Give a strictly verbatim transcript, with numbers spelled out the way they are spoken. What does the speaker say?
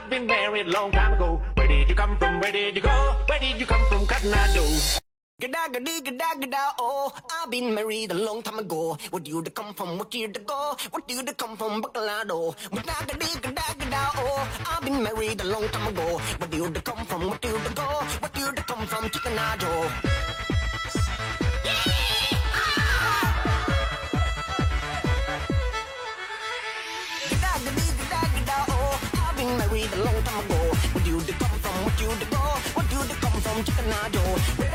been married long time ago. Where did you come from? Where did you go? Where did you come from, Cotton Eye Joe? Gada gada gada gada oh, I've been married a long time ago. What do you come from? What year to go? What do you come from? Bacalado. Gada gada gada gada oh, I've been married a long time ago. What do you come from? What do you go? What do you come from? Chickenado. Gada gada gada gada oh, I've been married a long time ago. What do you come from? What do you go? What do you come from? Chickenado.